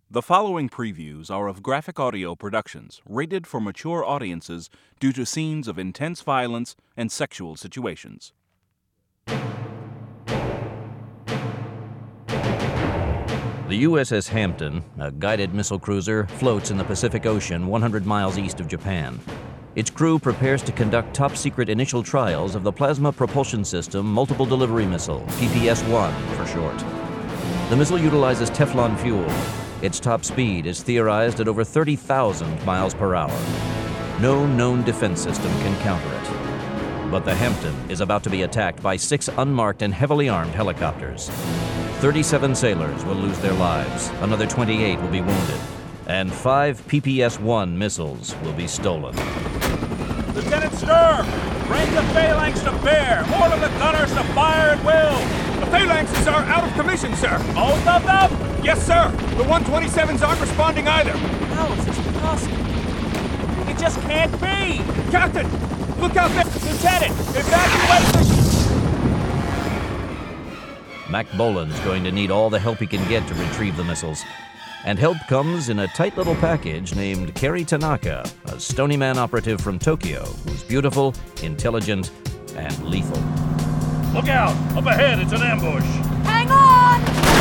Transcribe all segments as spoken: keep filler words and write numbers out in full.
The following previews are of Graphic Audio Productions, rated for mature audiences due to scenes of intense violence and sexual situations. The U S S Hampton, a guided missile cruiser, floats in the Pacific Ocean one hundred miles east of Japan. Its crew prepares to conduct top-secret initial trials of the Plasma Propulsion System Multiple Delivery Missile, P P S one for short. The missile utilizes Teflon fuel. Its top speed is theorized at over thirty thousand miles per hour. No known defense system can counter it. But the Hampton is about to be attacked by six unmarked and heavily armed helicopters. thirty-seven sailors will lose their lives, another twenty-eight will be wounded, and five P P S one missiles will be stolen. Lieutenant Sturm, bring the phalanx to bear. Order the gunners to fire at will. The phalanxes are out of commission, sir. Both of them? Yes, sir. The one twenty-sevens aren't responding either. How is this possible? It just can't be! Captain, look out there. Lieutenant, evacuate the... Mac Bolan's going to need all the help he can get to retrieve the missiles. And help comes in a tight little package named Kerry Tanaka, a Stony Man operative from Tokyo who's beautiful, intelligent, and lethal. Look out! Up ahead, it's an ambush! Hang on!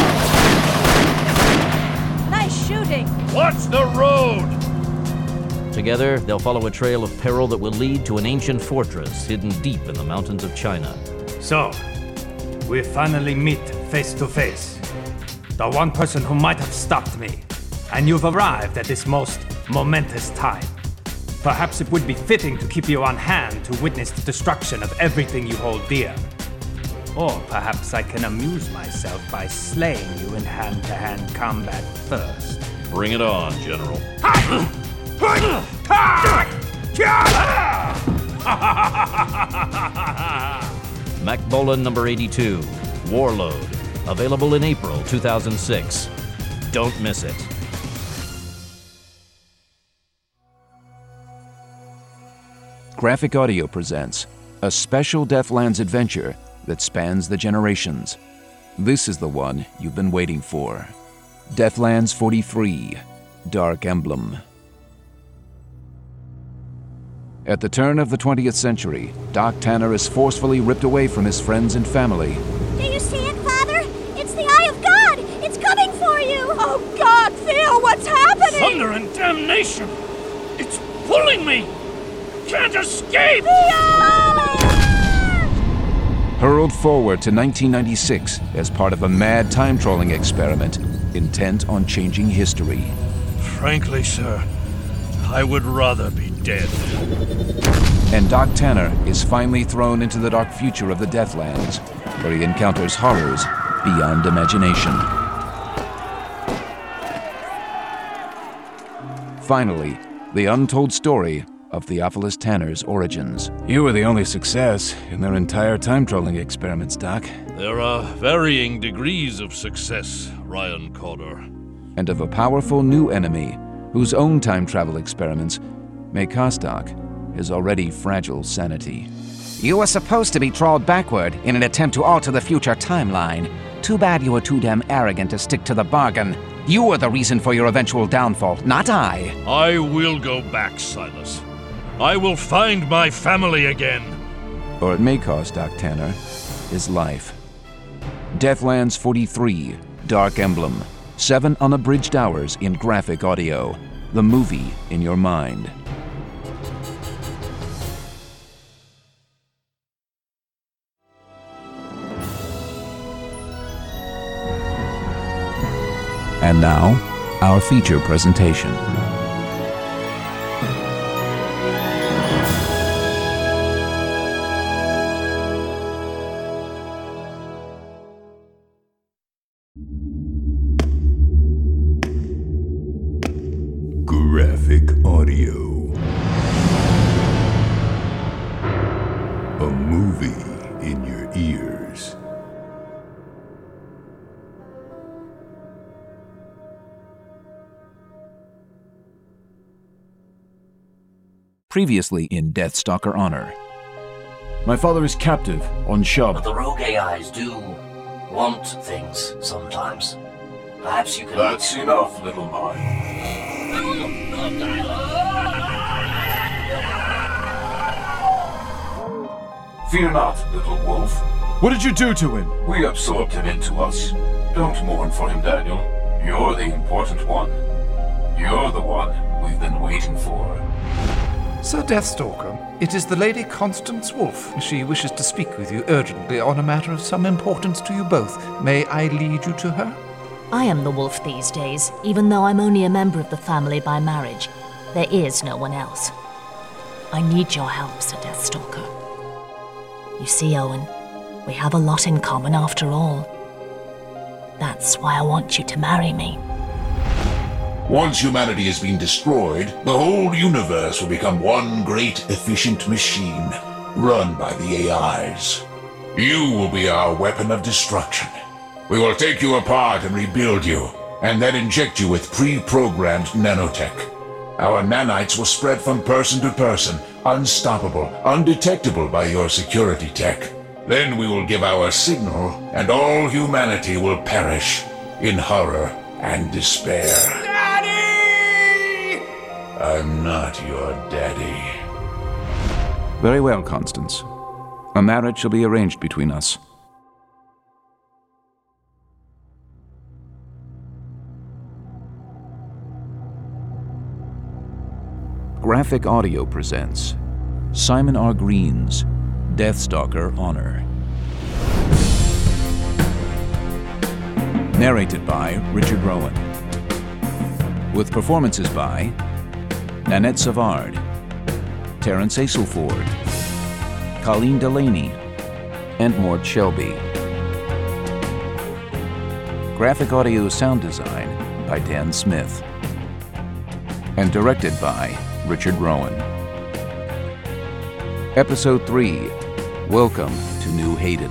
Nice shooting! Watch the road! Together, they'll follow a trail of peril that will lead to an ancient fortress hidden deep in the mountains of China. So, we finally meet face to face. The one person who might have stopped me. And you've arrived at this most momentous time. Perhaps it would be fitting to keep you on hand to witness the destruction of everything you hold dear. Or perhaps I can amuse myself by slaying you in hand-to-hand combat first. Bring it on, General. Mac Bolan number eighty-two, Warlord. Available in April two thousand six. Don't miss it. Graphic Audio presents a special Deathlands adventure that spans the generations. This is the one you've been waiting for. Deathlands forty-three, Dark Emblem. At the turn of the twentieth century, Doc Tanner is forcefully ripped away from his friends and family. Do you see it, Father? It's the Eye of God! It's coming for you! Oh, God, Theo, what's happening? Thunder and damnation! It's pulling me! Can't escape! Hurled forward to nineteen ninety-six as part of a mad time-trolling experiment intent on changing history. Frankly, sir, I would rather be dead. And Doc Tanner is finally thrown into the dark future of the Deathlands, where he encounters horrors beyond imagination. Finally, the untold story of Theophilus Tanner's origins. You were the only success in their entire time-trolling experiments, Doc. There are varying degrees of success, Ryan Calder. And of a powerful new enemy whose own time-travel experiments may cost Doc his already fragile sanity. You were supposed to be trawled backward in an attempt to alter the future timeline. Too bad you were too damn arrogant to stick to the bargain. You were the reason for your eventual downfall, not I. I will go back, Silas. I will find my family again. Or it may cost Doc Tanner his life. Deathlands forty-three, Dark Emblem. Seven unabridged hours in graphic audio. The movie in your mind. And now, our feature presentation. Graphic Audio. A movie in your ears. Previously in Deathstalker Honor. My father is captive on Shub. But the rogue A Is do want things sometimes. Perhaps you can... That's enough, little mine. Fear not, little wolf. What did you do to him? We absorbed him into us. Don't mourn for him, Daniel. You're the important one. You're the one we've been waiting for. Sir Deathstalker, it is the Lady Constance Wolf. She wishes to speak with you urgently on a matter of some importance to you both. May I lead you to her? I am the wolf these days, even though I'm only a member of the family by marriage. There is no one else. I need your help, Sir Deathstalker. You see, Owen, we have a lot in common after all. That's why I want you to marry me. Once humanity has been destroyed, the whole universe will become one great efficient machine, run by the A Is. You will be our weapon of destruction. We will take you apart and rebuild you, and then inject you with pre-programmed nanotech. Our nanites will spread from person to person, unstoppable, undetectable by your security tech. Then we will give our signal, and all humanity will perish in horror and despair. Daddy! I'm not your daddy. Very well, Constance. A marriage shall be arranged between us. Graphic Audio presents Simon R. Green's Deathstalker Honor. Narrated by Richard Rowan. With performances by Nanette Savard, Terence Aselford, Colleen Delaney, and Mort Shelby. Graphic Audio sound design by Dan Smith. And directed by Richard Rowan. Episode three, Welcome to New Hayden.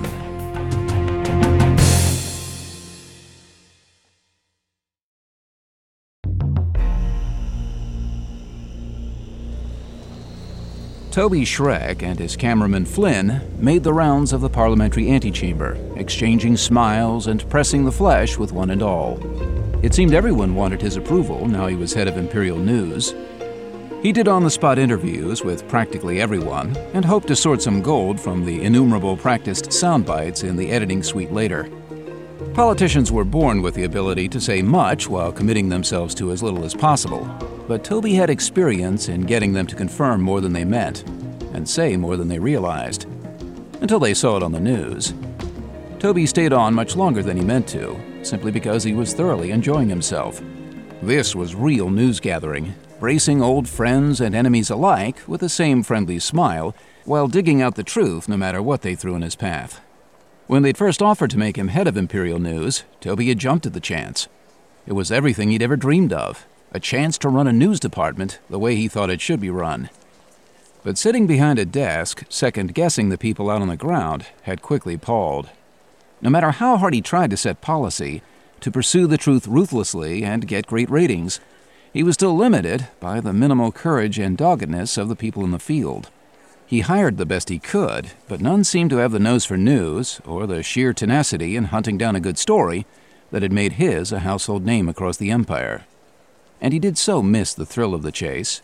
Toby Schreck and his cameraman Flynn made the rounds of the parliamentary antechamber, exchanging smiles and pressing the flesh with one and all. It seemed everyone wanted his approval now he was head of Imperial News. He did on-the-spot interviews with practically everyone and hoped to sort some gold from the innumerable practiced sound bites in the editing suite later. Politicians were born with the ability to say much while committing themselves to as little as possible, but Toby had experience in getting them to confirm more than they meant and say more than they realized, until they saw it on the news. Toby stayed on much longer than he meant to, simply because he was thoroughly enjoying himself. This was real news gathering, bracing old friends and enemies alike with the same friendly smile, while digging out the truth no matter what they threw in his path. When they'd first offered to make him head of Imperial News, Toby had jumped at the chance. It was everything he'd ever dreamed of, a chance to run a news department the way he thought it should be run. But sitting behind a desk, second-guessing the people out on the ground, had quickly palled. No matter how hard he tried to set policy, to pursue the truth ruthlessly and get great ratings, he was still limited by the minimal courage and doggedness of the people in the field. He hired the best he could, but none seemed to have the nose for news or the sheer tenacity in hunting down a good story that had made his a household name across the empire. And he did so miss the thrill of the chase.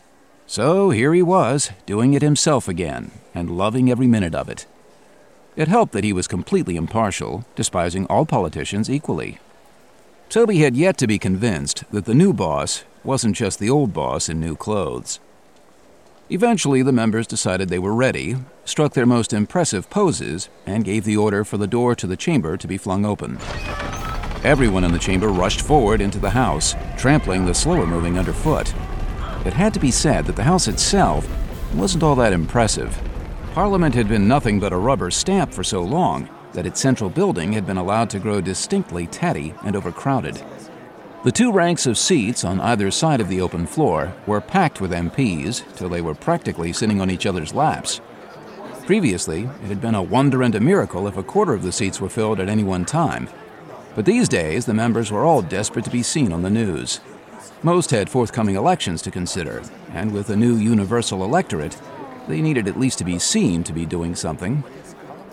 So here he was, doing it himself again, and loving every minute of it. It helped that he was completely impartial, despising all politicians equally. Toby had yet to be convinced that the new boss wasn't just the old boss in new clothes. Eventually, the members decided they were ready, struck their most impressive poses, and gave the order for the door to the chamber to be flung open. Everyone in the chamber rushed forward into the house, trampling the slower-moving underfoot. It had to be said that the house itself wasn't all that impressive. Parliament had been nothing but a rubber stamp for so long that its central building had been allowed to grow distinctly tatty and overcrowded. The two ranks of seats on either side of the open floor were packed with M Ps till they were practically sitting on each other's laps. Previously, it had been a wonder and a miracle if a quarter of the seats were filled at any one time. But these days, the members were all desperate to be seen on the news. Most had forthcoming elections to consider, and with a new universal electorate, they needed at least to be seen to be doing something.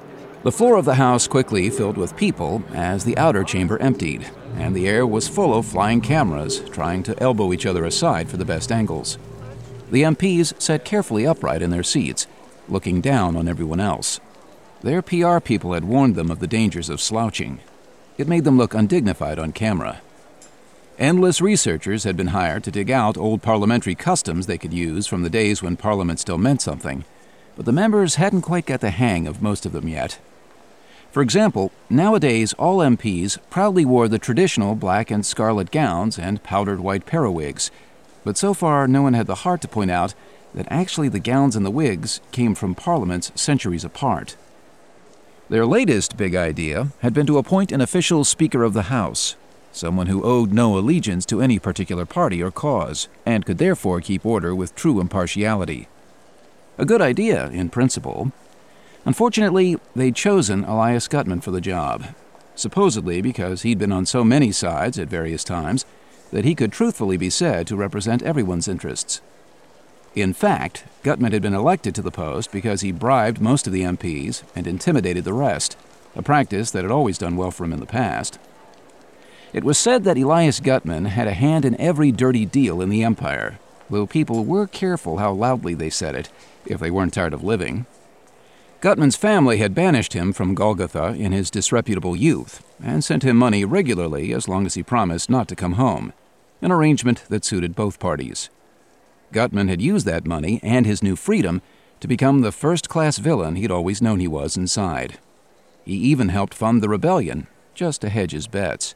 The floor of the House quickly filled with people as the outer chamber emptied, and the air was full of flying cameras trying to elbow each other aside for the best angles. The M Ps sat carefully upright in their seats, looking down on everyone else. Their P R people had warned them of the dangers of slouching. It made them look undignified on camera. Endless researchers had been hired to dig out old parliamentary customs they could use from the days when Parliament still meant something, but the members hadn't quite got the hang of most of them yet. For example, nowadays all M Ps proudly wore the traditional black and scarlet gowns and powdered white periwigs, but so far no one had the heart to point out that actually the gowns and the wigs came from parliaments centuries apart. Their latest big idea had been to appoint an official Speaker of the House, someone who owed no allegiance to any particular party or cause, and could therefore keep order with true impartiality. A good idea, in principle. Unfortunately, they'd chosen Elias Gutman for the job, supposedly because he'd been on so many sides at various times that he could truthfully be said to represent everyone's interests. In fact, Gutman had been elected to the post because he bribed most of the M Ps and intimidated the rest, a practice that had always done well for him in the past. It was said that Elias Gutman had a hand in every dirty deal in the Empire, though people were careful how loudly they said it, if they weren't tired of living. Gutman's family had banished him from Golgotha in his disreputable youth, and sent him money regularly as long as he promised not to come home, an arrangement that suited both parties. Gutman had used that money and his new freedom to become the first-class villain he'd always known he was inside. He even helped fund the rebellion, just to hedge his bets.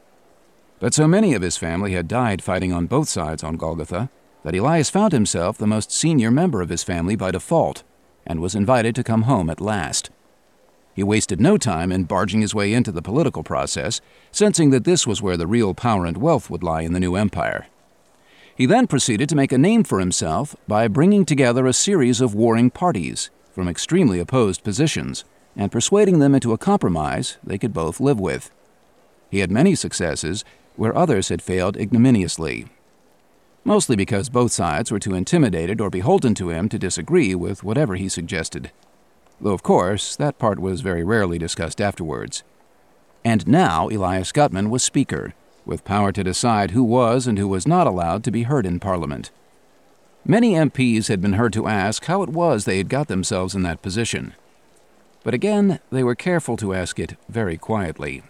But so many of his family had died fighting on both sides on Golgotha that Elias found himself the most senior member of his family by default, and was invited to come home at last. He wasted no time in barging his way into the political process, sensing that this was where the real power and wealth would lie in the new empire. He then proceeded to make a name for himself by bringing together a series of warring parties from extremely opposed positions and persuading them into a compromise they could both live with. He had many successes where others had failed ignominiously, mostly because both sides were too intimidated or beholden to him to disagree with whatever he suggested. Though, of course, that part was very rarely discussed afterwards. And now Elias Gutman was Speaker, with power to decide who was and who was not allowed to be heard in Parliament. Many M Ps had been heard to ask how it was they had got themselves in that position. But again, they were careful to ask it very quietly.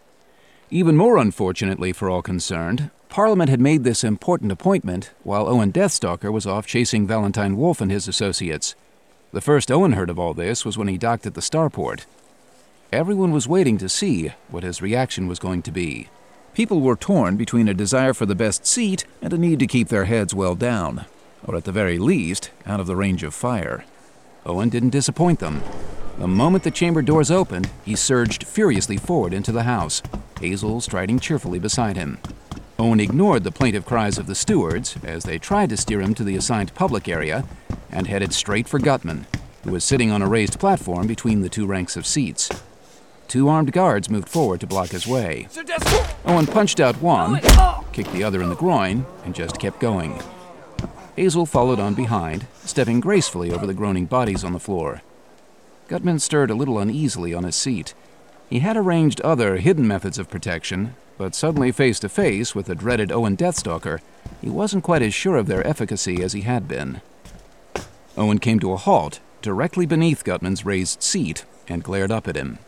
Even more unfortunately for all concerned, Parliament had made this important appointment while Owen Deathstalker was off chasing Valentine Wolf and his associates. The first Owen heard of all this was when he docked at the starport. Everyone was waiting to see what his reaction was going to be. People were torn between a desire for the best seat and a need to keep their heads well down, or at the very least, out of the range of fire. Owen didn't disappoint them. The moment the chamber doors opened, he surged furiously forward into the house, Hazel striding cheerfully beside him. Owen ignored the plaintive cries of the stewards as they tried to steer him to the assigned public area and headed straight for Gutman, who was sitting on a raised platform between the two ranks of seats. Two armed guards moved forward to block his way. Owen punched out one, kicked the other in the groin, and just kept going. Hazel followed on behind, stepping gracefully over the groaning bodies on the floor. Gutman stirred a little uneasily on his seat. He had arranged other hidden methods of protection, but suddenly face to face with the dreaded Owen Deathstalker, he wasn't quite as sure of their efficacy as he had been. Owen came to a halt directly beneath Gutman's raised seat and glared up at him.